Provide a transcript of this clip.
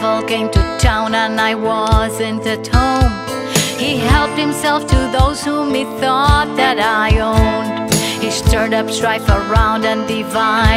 devil came to town and I wasn't at home. He helped himself to those whom he thought that I owned. He stirred up strife around and divided